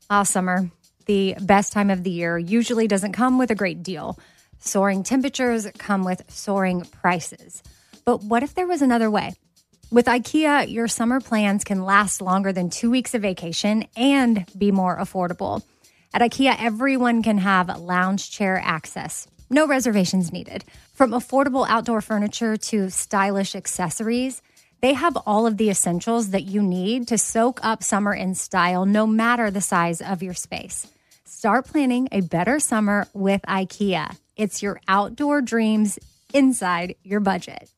Summer, the best time of the year, usually doesn't come with a great deal. Soaring temperatures come with soaring prices. But what if there was another way? With IKEA, your summer plans can last longer than 2 weeks of vacation and be more affordable. At IKEA, everyone can have lounge chair access. No reservations needed. From affordable outdoor furniture to stylish accessories, they have all of the essentials that you need to soak up summer in style, no matter the size of your space. Start planning a better summer with IKEA. It's your outdoor dreams inside your budget.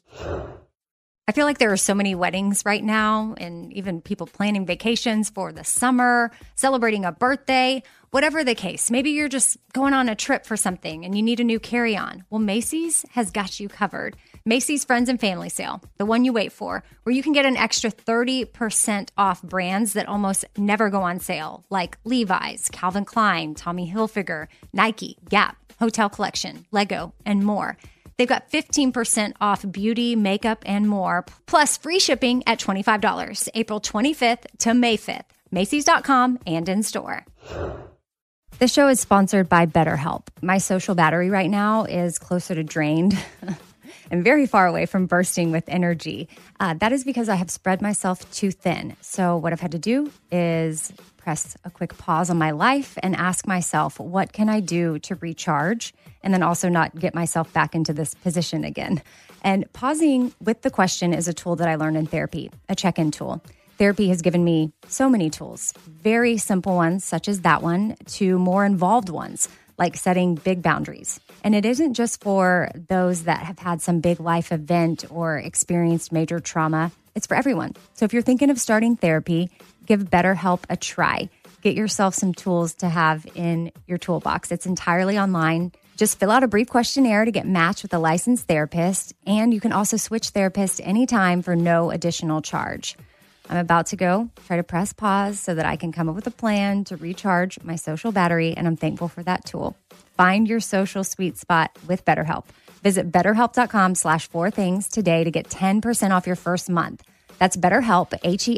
I feel like there are so many weddings right now, and even people planning vacations for the summer, celebrating a birthday, whatever the case. Maybe you're just going on a trip for something and you need a new carry-on. Well, Macy's has got you covered. Macy's Friends and Family Sale, the one you wait for, where you can get an extra 30% off brands that almost never go on sale, like Levi's, Calvin Klein, Tommy Hilfiger, Nike, Gap, Hotel Collection, Lego, and more. They've got 15% off beauty, makeup, and more, plus free shipping at $25, April 25th to May 5th. Macys.com and in store. The show is sponsored by BetterHelp. My social battery right now is closer to drained and very far away from bursting with energy. That is because I have spread myself too thin. So what I've had to do is press a quick pause on my life and ask myself, what can I do to recharge and then also not get myself back into this position again? And pausing with the question is a tool that I learned in therapy, a check-in tool. Therapy has given me so many tools, very simple ones such as that one to more involved ones like setting big boundaries. And it isn't just for those that have had some big life event or experienced major trauma. It's for everyone. So if you're thinking of starting therapy, give BetterHelp a try. Get yourself some tools to have in your toolbox. It's entirely online. Just fill out a brief questionnaire to get matched with a licensed therapist. And you can also switch therapists anytime for no additional charge. I'm about to go try to press pause so that I can come up with a plan to recharge my social battery, and I'm thankful for that tool. Find your social sweet spot with BetterHelp. Visit BetterHelp.com/4things today to get 10% off your first month. That's BetterHelp,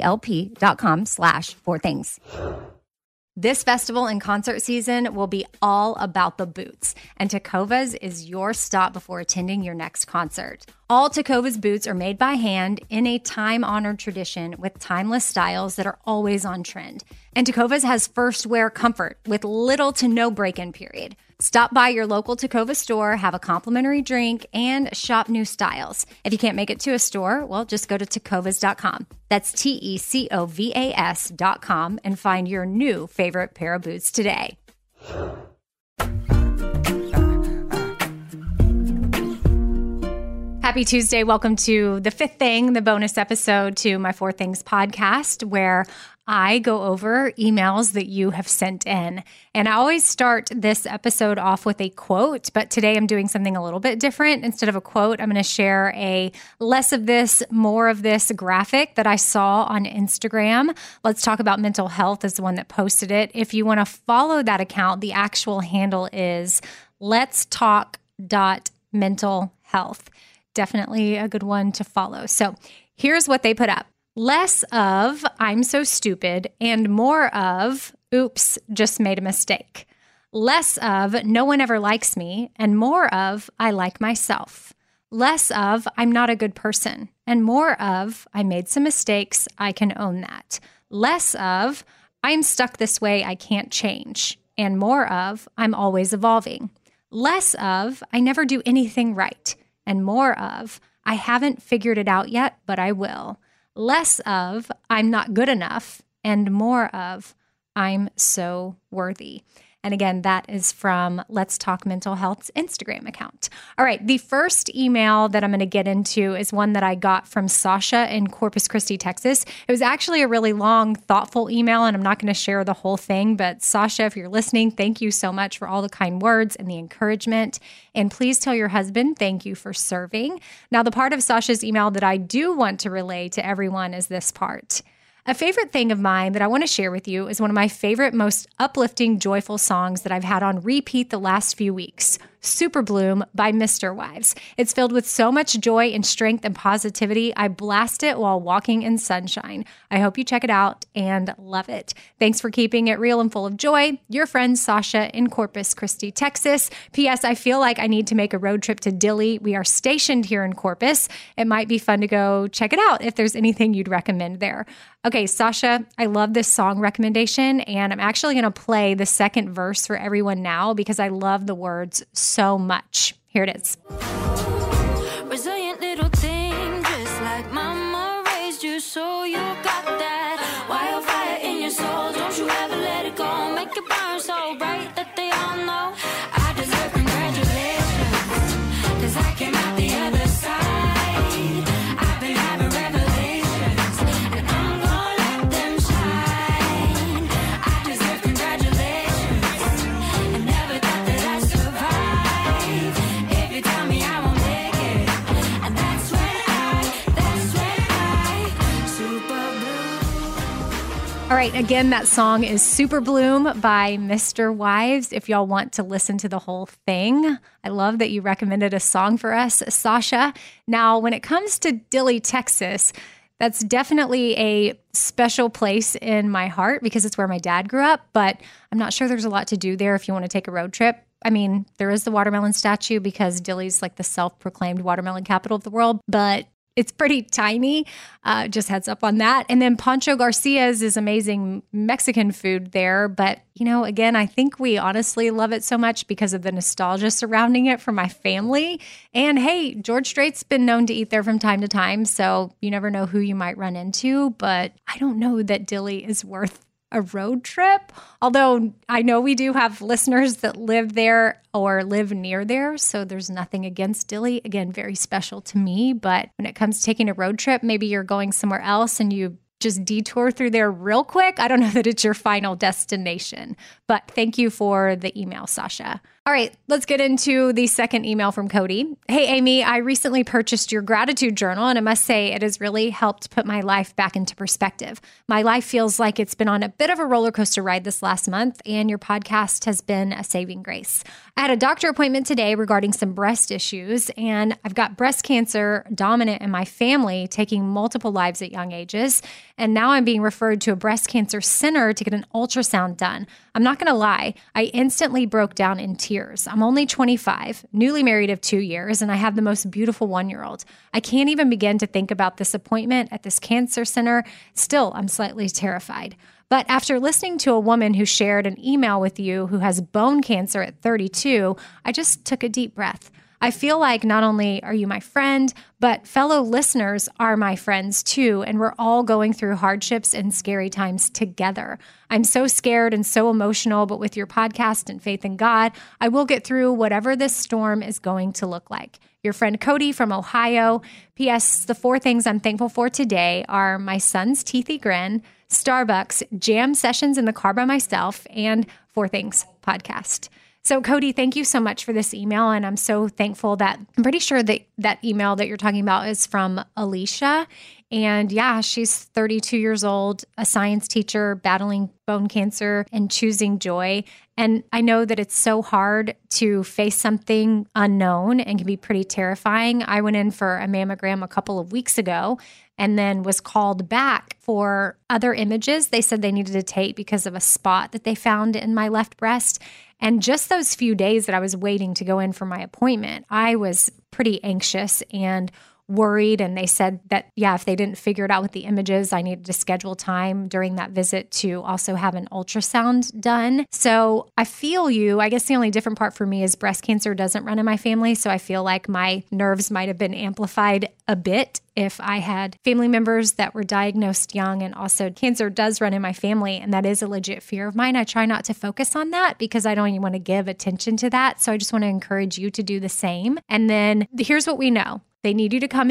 HELP.com/4things. This festival and concert season will be all about the boots, and Tecovas is your stop before attending your next concert. All Tecovas boots are made by hand in a time-honored tradition with timeless styles that are always on trend. And Tecovas has first wear comfort with little to no break-in period. Stop by your local Tecova store, have a complimentary drink, and shop new styles. If you can't make it to a store, well, just go to tecovas.com. That's TECOVAS.com and find your new favorite pair of boots today. Happy Tuesday. Welcome to The Fifth Thing, the bonus episode to my Four Things podcast, where I go over emails that you have sent in. And I always start this episode off with a quote, but today I'm doing something a little bit different. Instead of a quote, I'm going to share a less of this, more of this graphic that I saw on Instagram. Let's Talk About Mental Health is the one that posted it. If you want to follow that account, the actual handle is letstalk.mentalhealth. Definitely a good one to follow. So here's what they put up. Less of, I'm so stupid, and more of, oops, just made a mistake. Less of, no one ever likes me, and more of, I like myself. Less of, I'm not a good person, and more of, I made some mistakes, I can own that. Less of, I'm stuck this way, I can't change, and more of, I'm always evolving. Less of, I never do anything right, and more of, I haven't figured it out yet, but I will. Less of, I'm not good enough, and more of, I'm so worthy. And again, that is from Let's Talk Mental Health's Instagram account. All right, the first email that I'm going to get into is one that I got from Sasha in Corpus Christi, Texas. It was actually a really long, thoughtful email, and I'm not going to share the whole thing. But Sasha, if you're listening, thank you so much for all the kind words and the encouragement. And please tell your husband thank you for serving. Now, the part of Sasha's email that I do want to relay to everyone is this part. A favorite thing of mine that I want to share with you is one of my favorite, most uplifting, joyful songs that I've had on repeat the last few weeks. Super Bloom by Mr. Wives. It's filled with so much joy and strength and positivity. I blast it while walking in sunshine. I hope you check it out and love it. Thanks for keeping it real and full of joy. Your friend Sasha in Corpus Christi, Texas. P.S. I feel like I need to make a road trip to Dilley. We are stationed here in Corpus. It might be fun to go check it out if there's anything you'd recommend there. Okay, Sasha, I love this song recommendation, and I'm actually going to play the second verse for everyone now because I love the words so much. Here it is. Resilient little thing, just like mama raised you, so you got that wildfire in your soul. Don't you ever let it go, make it burn so bright that they all know I deserve congratulations, 'cause I came out the other side. I've been having revelations, and I'm gonna let them shine. I deserve congratulations, and never thought that I'd survive. If you tell me I won't make it, and that's when I super blue. All right, again, that song is Super Bloom by Mr. Wives. If y'all want to listen to the whole thing, I love that you recommended a song for us, Sasha. Now, when it comes to Dilley, Texas, that's definitely a special place in my heart because it's where my dad grew up, but I'm not sure there's a lot to do there if you want to take a road trip. I mean, there is the watermelon statue because Dilley's like the self-proclaimed watermelon capital of the world, but it's pretty tiny. Just heads up on that. And then Pancho Garcia's is amazing Mexican food there. But, you know, again, I think we honestly love it so much because of the nostalgia surrounding it for my family. And hey, George Strait's been known to eat there from time to time. So you never know who you might run into. But I don't know that Dilley is worth a road trip. Although I know we do have listeners that live there or live near there. So there's nothing against Dilley. Again, very special to me. But when it comes to taking a road trip, maybe you're going somewhere else and you just detour through there real quick. I don't know that it's your final destination, but thank you for the email, Sasha. All right, let's get into the second email from Cody. Hey, Amy, I recently purchased your gratitude journal, and I must say it has really helped put my life back into perspective. My life feels like it's been on a bit of a roller coaster ride this last month, and your podcast has been a saving grace. I had a doctor appointment today regarding some breast issues, and I've got breast cancer dominant in my family, taking multiple lives at young ages, and now I'm being referred to a breast cancer center to get an ultrasound done. I'm not going to lie, I instantly broke down in tears. I'm only 25, newly married of 2 years, and I have the most beautiful 1-year-old. I can't even begin to think about this appointment at this cancer center. Still, I'm slightly terrified. But after listening to a woman who shared an email with you who has bone cancer at 32, I just took a deep breath. I feel like not only are you my friend, but fellow listeners are my friends too, and we're all going through hardships and scary times together. I'm so scared and so emotional, but with your podcast and faith in God, I will get through whatever this storm is going to look like. Your friend Cody from Ohio. P.S. The 4 things I'm thankful for today are my son's teethy grin, Starbucks, jam sessions in the car by myself, and 4 Things podcast. So Cody, thank you so much for this email. And I'm so thankful that I'm pretty sure that that email that you're talking about is from Alicia. And yeah, she's 32 years old, a science teacher, battling bone cancer and choosing joy. And I know that it's so hard to face something unknown and can be pretty terrifying. I went in for a mammogram a couple of weeks ago and then was called back for other images they said they needed to take because of a spot that they found in my left breast. And just those few days that I was waiting to go in for my appointment, I was pretty anxious and worried. And they said that, yeah, if they didn't figure it out with the images, I needed to schedule time during that visit to also have an ultrasound done. So I feel you. I guess the only different part for me is breast cancer doesn't run in my family. So I feel like my nerves might have been amplified a bit if I had family members that were diagnosed young, and also cancer does run in my family. And that is a legit fear of mine. I try not to focus on that because I don't even want to give attention to that. So I just want to encourage you to do the same. And then here's what we know. They need you to come in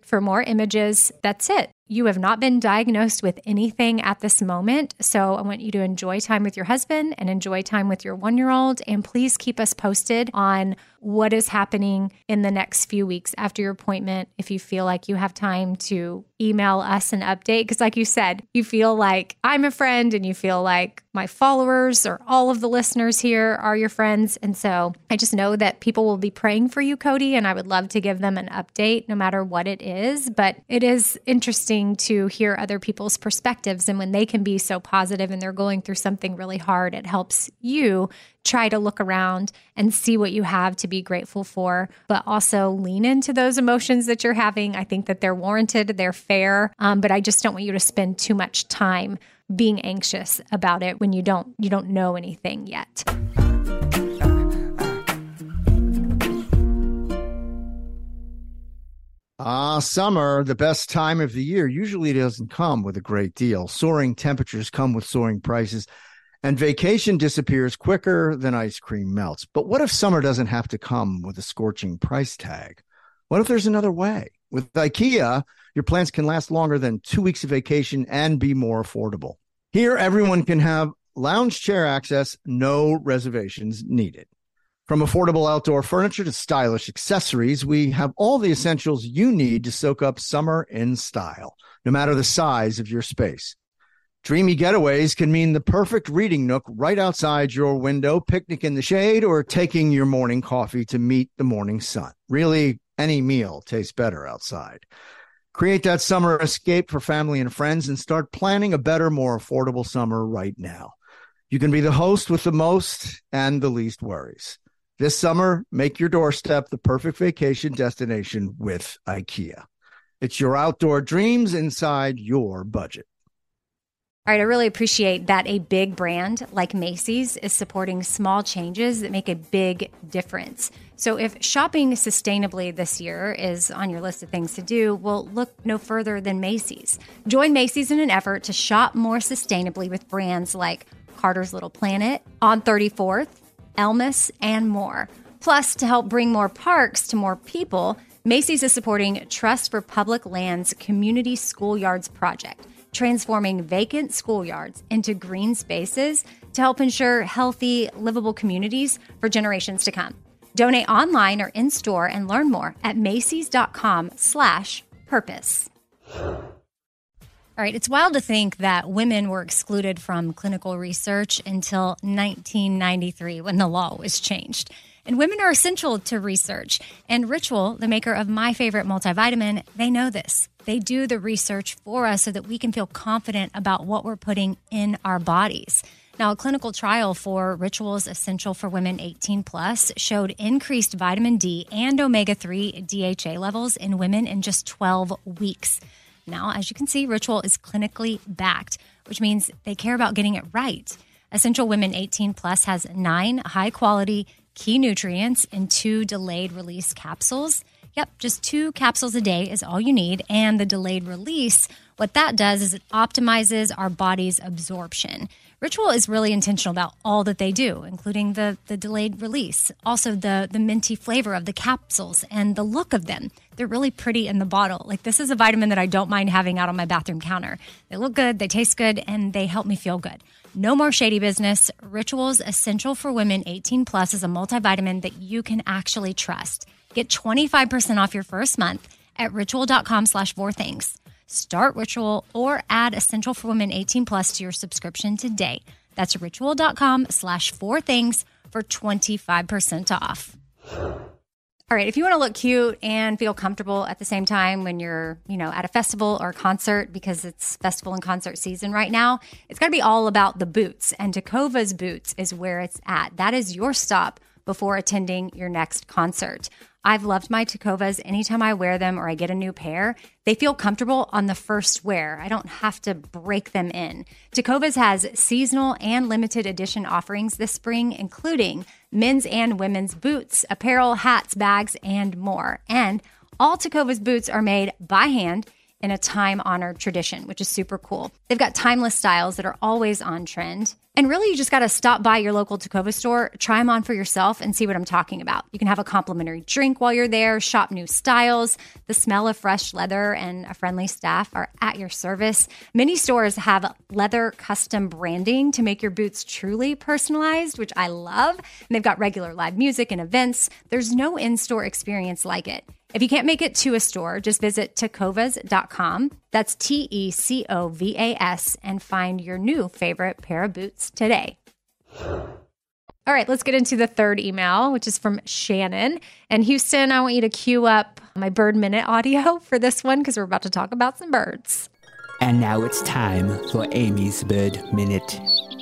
For more images, that's it. You have not been diagnosed with anything at this moment. So I want you to enjoy time with your husband and enjoy time with your 1-year-old. And please keep us posted on what is happening in the next few weeks after your appointment. If you feel like you have time to email us an update, because like you said, you feel like I'm a friend and you feel like my followers or all of the listeners here are your friends. And so I just know that people will be praying for you, Cody, and I would love to give them an update no matter what it is. But it is interesting to hear other people's perspectives. And when they can be so positive and they're going through something really hard, it helps you try to look around and see what you have to be grateful for, but also lean into those emotions that you're having. I think that they're warranted, they're fair, but I just don't want you to spend too much time being anxious about it when you don't know anything yet. Summer, the best time of the year, usually doesn't come with a great deal. Soaring temperatures come with soaring prices, and vacation disappears quicker than ice cream melts. But what if summer doesn't have to come with a scorching price tag? What if there's another way? With IKEA, your plans can last longer than 2 weeks of vacation and be more affordable. Here, everyone can have lounge chair access, no reservations needed. From affordable outdoor furniture to stylish accessories, we have all the essentials you need to soak up summer in style, no matter the size of your space. Dreamy getaways can mean the perfect reading nook right outside your window, picnic in the shade, or taking your morning coffee to meet the morning sun. Really, any meal tastes better outside. Create that summer escape for family and friends and start planning a better, more affordable summer right now. You can be the host with the most and the least worries. This summer, make your doorstep the perfect vacation destination with IKEA. It's your outdoor dreams inside your budget. All right, I really appreciate that a big brand like Macy's is supporting small changes that make a big difference. So if shopping sustainably this year is on your list of things to do, well, look no further than Macy's. Join Macy's in an effort to shop more sustainably with brands like Carter's Little Planet, On 34th, Elmis, and more. Plus, to help bring more parks to more people, Macy's is supporting Trust for Public Lands Community Schoolyards Project, transforming vacant schoolyards into green spaces to help ensure healthy, livable communities for generations to come. Donate online or in-store and learn more at macys.com/purpose. All right, it's wild to think that women were excluded from clinical research until 1993 when the law was changed. And women are essential to research. And Ritual, the maker of my favorite multivitamin, they know this. They do the research for us so that we can feel confident about what we're putting in our bodies. Now, a clinical trial for Ritual's Essential for Women 18 Plus showed increased vitamin D and omega-3 DHA levels in women in just 12 weeks. Now, as you can see, Ritual is clinically backed, which means they care about getting it right. Essential Women 18 Plus has 9 high-quality key nutrients in 2 delayed release capsules. Yep, just 2 capsules a day is all you need. And the delayed release, what that does is it optimizes our body's absorption. Ritual is really intentional about all that they do, including the delayed release, also the minty flavor of the capsules and the look of them. They're really pretty in the bottle. Like, this is a vitamin that I don't mind having out on my bathroom counter. They look good, they taste good, and they help me feel good. No more shady business. Ritual's Essential for Women 18 Plus is a multivitamin that you can actually trust. Get 25% off your first month at ritual.com/4things. Start Ritual or add Essential for Women 18 Plus to your subscription today. That's ritual.com/4things for 25% off. All right, if you want to look cute and feel comfortable at the same time when you're, at a festival or a concert, because it's festival and concert season right now, it's got to be all about the boots. And Tecovas Boots is where it's at. That is your stop before attending your next concert. I've loved my Tecovas. Anytime I wear them or I get a new pair, they feel comfortable on the first wear. I don't have to break them in. Tecovas has seasonal and limited edition offerings this spring, including men's and women's boots, apparel, hats, bags, and more. And all Tecovas boots are made by hand in a time-honored tradition, which is super cool. They've got timeless styles that are always on trend. And really, you just got to stop by your local Tacova store, try them on for yourself, and see what I'm talking about. You can have a complimentary drink while you're there, shop new styles. The smell of fresh leather and a friendly staff are at your service. Many stores have leather custom branding to make your boots truly personalized, which I love. And they've got regular live music and events. There's no in-store experience like it. If you can't make it to a store, just visit tacovas.com. That's TECOVAS and find your new favorite pair of boots today. All right, let's get into the third email, which is from Shannon. And Houston, I want you to cue up my Bird Minute audio for this one because we're about to talk about some birds. And now it's time for Amy's Bird Minute.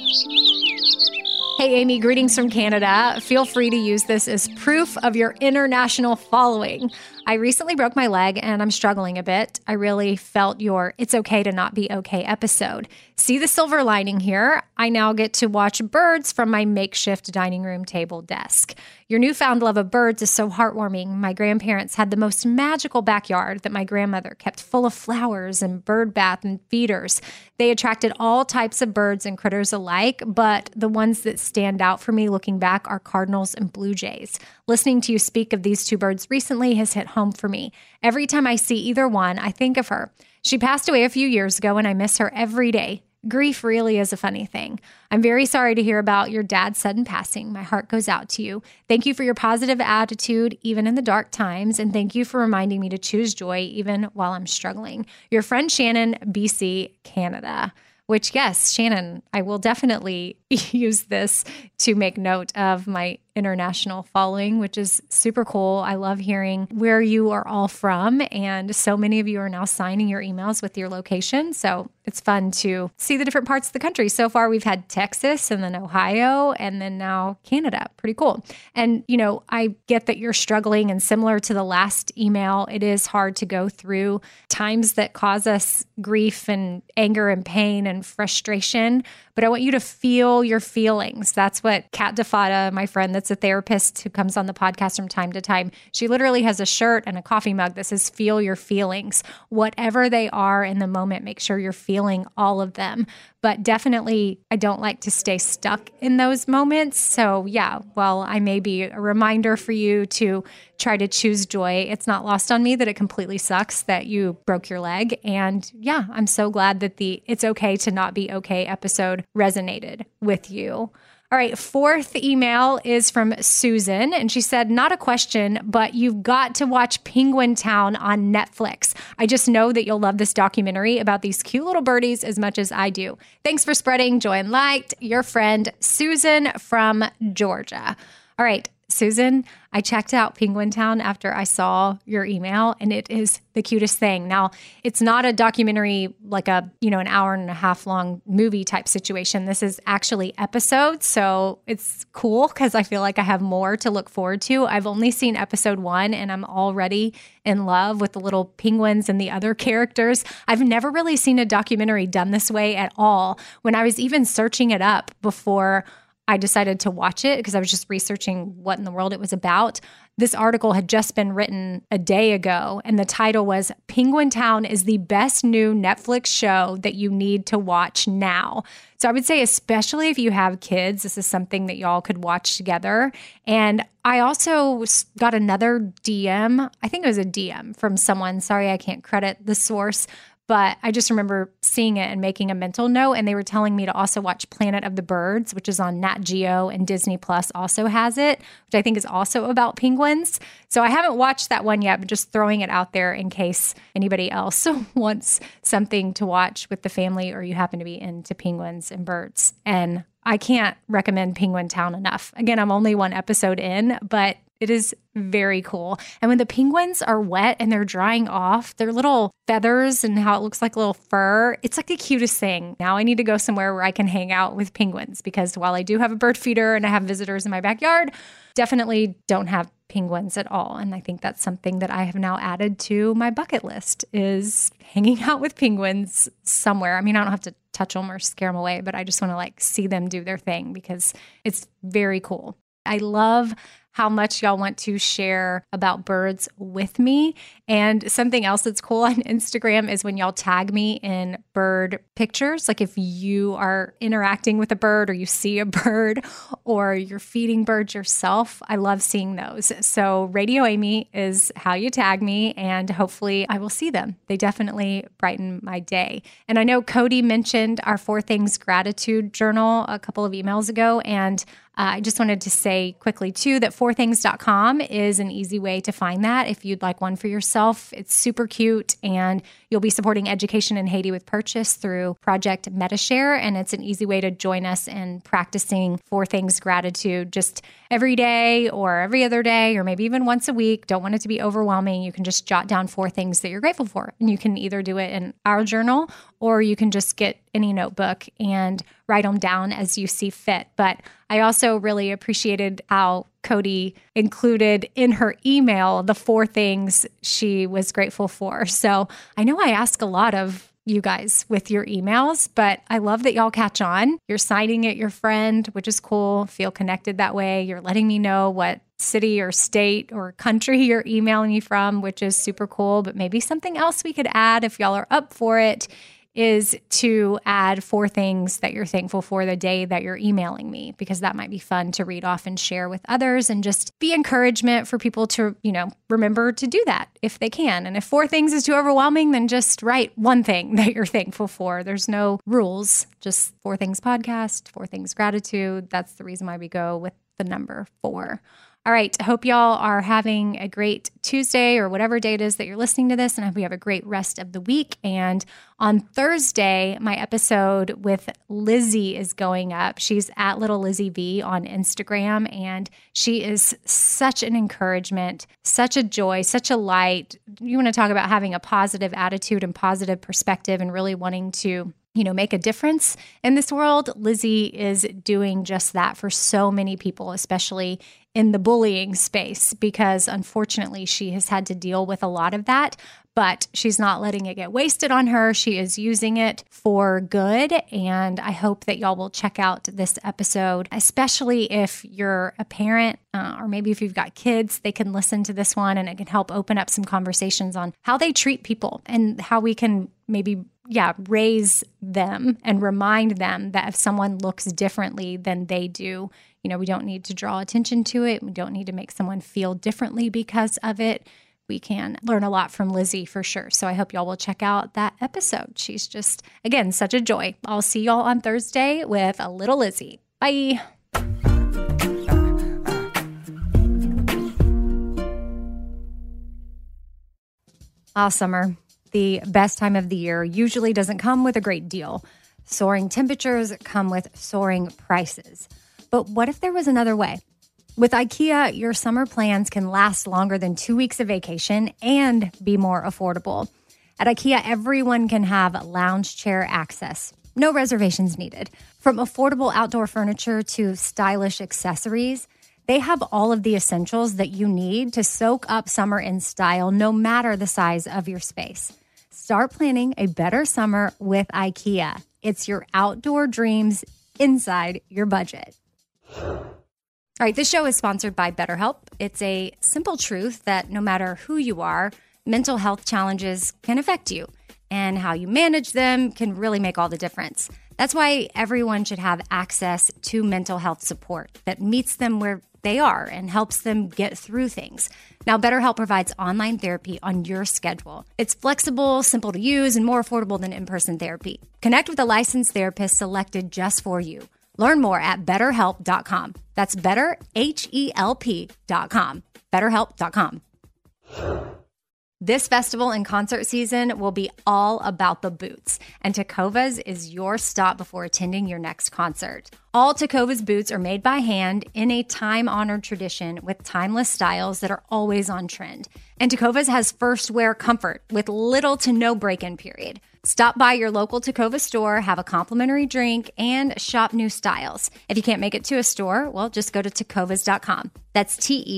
Hey, Amy, greetings from Canada. Feel free to use this as proof of your international following. I recently broke my leg and I'm struggling a bit. I really felt your It's Okay to Not Be Okay episode. See the silver lining here. I now get to watch birds from my makeshift dining room table desk. Your newfound love of birds is so heartwarming. My grandparents had the most magical backyard that my grandmother kept full of flowers and bird bath and feeders. They attracted all types of birds and critters alike, but the ones that stand out for me looking back are cardinals and blue jays. Listening to you speak of these two birds recently has hit home for me. Every time I see either one, I think of her. She passed away a few years ago and I miss her every day. Grief really is a funny thing. I'm very sorry to hear about your dad's sudden passing. My heart goes out to you. Thank you for your positive attitude, even in the dark times, and thank you for reminding me to choose joy even while I'm struggling. Your friend Shannon, BC, Canada. Which, yes, Shannon, I will definitely use this to make note of my international following, which is super cool. I love hearing where you are all from. And so many of you are now signing your emails with your location. So it's fun to see the different parts of the country. So far, we've had Texas and then Ohio and then now Canada. Pretty cool. And, you know, I get that you're struggling, and similar to the last email, it is hard to go through times that cause us grief and anger and pain and frustration. But I want you to feel your feelings. That's what Kat DeFata, my friend that's a therapist who comes on the podcast from time to time, she literally has a shirt and a coffee mug that says, feel your feelings. Whatever they are in the moment, make sure you're feeling all of them. But definitely, I don't like to stay stuck in those moments. So yeah, while I may be a reminder for you to try to choose joy, it's not lost on me that it completely sucks that you broke your leg. And yeah, I'm so glad that the It's Okay to Not Be Okay episode resonated with you. All right, fourth email is from Susan, and she said, not a question, but you've got to watch Penguin Town on Netflix. I just know that you'll love this documentary about these cute little birdies as much as I do. Thanks for spreading joy and light. Your friend, Susan from Georgia. All right, Susan, I checked out Penguin Town after I saw your email, and it is the cutest thing. Now, it's not a documentary like a, an hour and a half long movie type situation. This is actually episodes, so it's cool because I feel like I have more to look forward to. I've only seen episode 1, and I'm already in love with the little penguins and the other characters. I've never really seen a documentary done this way at all. When I was even searching it up before I decided to watch it because I was just researching what in the world it was about. This article had just been written a day ago, and the title was Penguin Town is the best new Netflix show that you need to watch now. So I would say, especially if you have kids, this is something that y'all could watch together. And I also got another DM. I think it was a DM from someone. Sorry, I can't credit the source. But I just remember seeing it and making a mental note, and they were telling me to also watch Planet of the Birds, which is on Nat Geo, and Disney Plus also has it, which I think is also about penguins. So I haven't watched that one yet, but just throwing it out there in case anybody else wants something to watch with the family or you happen to be into penguins and birds. And I can't recommend Penguin Town enough. Again, I'm only one episode in, but it is very cool. And when the penguins are wet and they're drying off, their little feathers and how it looks like little fur, it's like the cutest thing. Now I need to go somewhere where I can hang out with penguins because while I do have a bird feeder and I have visitors in my backyard, definitely don't have penguins at all. And I think that's something that I have now added to my bucket list is hanging out with penguins somewhere. I mean, I don't have to touch them or scare them away, but I just want to see them do their thing because it's very cool. I love how much y'all want to share about birds with me. And something else that's cool on Instagram is when y'all tag me in bird pictures. Like if you are interacting with a bird or you see a bird or you're feeding birds yourself, I love seeing those. So Radio Amy is how you tag me, and hopefully I will see them. They definitely brighten my day. And I know Cody mentioned our 4 Things Gratitude Journal a couple of emails ago, and I just wanted to say quickly, too, that 4things.com is an easy way to find that if you'd like one for yourself. It's super cute, and you'll be supporting education in Haiti with Purchase through Project MetaShare, and it's an easy way to join us in practicing 4 Things Gratitude just every day or every other day or maybe even once a week. Don't want it to be overwhelming. You can just jot down 4 things that you're grateful for, and you can either do it in our journal or you can just get any notebook and write them down as you see fit. But I also really appreciated how Cody included in her email the 4 things she was grateful for. So I know I ask a lot of you guys with your emails, but I love that y'all catch on. You're signing it your friend, which is cool. Feel connected that way. You're letting me know what city or state or country you're emailing me from, which is super cool. But maybe something else we could add if y'all are up for it is to add 4 things that you're thankful for the day that you're emailing me, because that might be fun to read off and share with others and just be encouragement for people to, remember to do that if they can. And if 4 things is too overwhelming, then just write 1 thing that you're thankful for. There's no rules, just 4 Things Podcast, 4 Things Gratitude. That's the reason why we go with the number 4. All right. I hope y'all are having a great Tuesday or whatever day it is that you're listening to this. And I hope you have a great rest of the week. And on Thursday, my episode with Lizzie is going up. She's at Little Lizzie V on Instagram. And she is such an encouragement, such a joy, such a light. You want to talk about having a positive attitude and positive perspective and really wanting to make a difference in this world. Lizzie is doing just that for so many people, especially in the bullying space, because unfortunately she has had to deal with a lot of that, but she's not letting it get wasted on her. She is using it for good. And I hope that y'all will check out this episode, especially if you're a parent or maybe if you've got kids, they can listen to this one and it can help open up some conversations on how they treat people and how we can maybe raise them and remind them that if someone looks differently than they do, we don't need to draw attention to it. We don't need to make someone feel differently because of it. We can learn a lot from Lizzie for sure. So I hope y'all will check out that episode. She's just, again, such a joy. I'll see y'all on Thursday with a Little Lizzie. Bye. Summer, the best time of the year, usually doesn't come with a great deal. Soaring temperatures come with soaring prices. But what if there was another way? With IKEA, your summer plans can last longer than 2 weeks of vacation and be more affordable. At IKEA, everyone can have lounge chair access. No reservations needed. From affordable outdoor furniture to stylish accessories, they have all of the essentials that you need to soak up summer in style, no matter the size of your space. Start planning a better summer with IKEA. It's your outdoor dreams inside your budget. All right, this show is sponsored by BetterHelp. It's a simple truth that no matter who you are, mental health challenges can affect you, and how you manage them can really make all the difference. That's why everyone should have access to mental health support that meets them where they are and helps them get through things. Now, BetterHelp provides online therapy on your schedule. It's flexible, simple to use, and more affordable than in-person therapy. Connect with a licensed therapist selected just for you. Learn more at BetterHelp.com. That's BetterHelp.com. BetterHelp.com. This festival and concert season will be all about the boots, and Tecovas is your stop before attending your next concert. All Tecovas boots are made by hand in a time-honored tradition with timeless styles that are always on trend. And Tecovas has first wear comfort with little to no break-in period. Stop by your local Tecova store, have a complimentary drink, and shop new styles. If you can't make it to a store, well, just go to tecovas.com. That's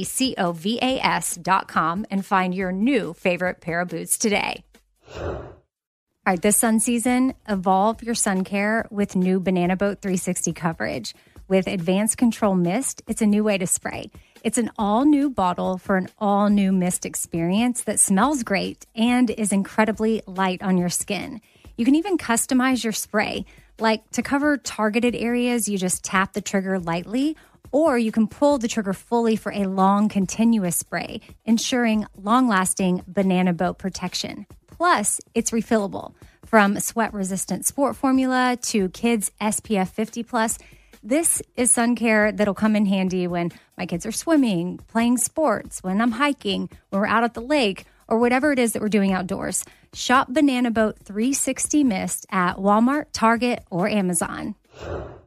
TECOVAS.com and find your new favorite pair of boots today. All right, this sun season, evolve your sun care with new Banana Boat 360 coverage. With Advanced Control Mist, it's a new way to spray. It's an all-new bottle for an all-new mist experience that smells great and is incredibly light on your skin. You can even customize your spray. Like to cover targeted areas, you just tap the trigger lightly, or you can pull the trigger fully for a long, continuous spray, ensuring long-lasting banana boat protection. Plus, it's refillable. From sweat-resistant sport formula to kids SPF 50+, this is sun care that'll come in handy when my kids are swimming, playing sports, when I'm hiking, when we're out at the lake, or whatever it is that we're doing outdoors. Shop Banana Boat 360 Mist at Walmart, Target, or Amazon.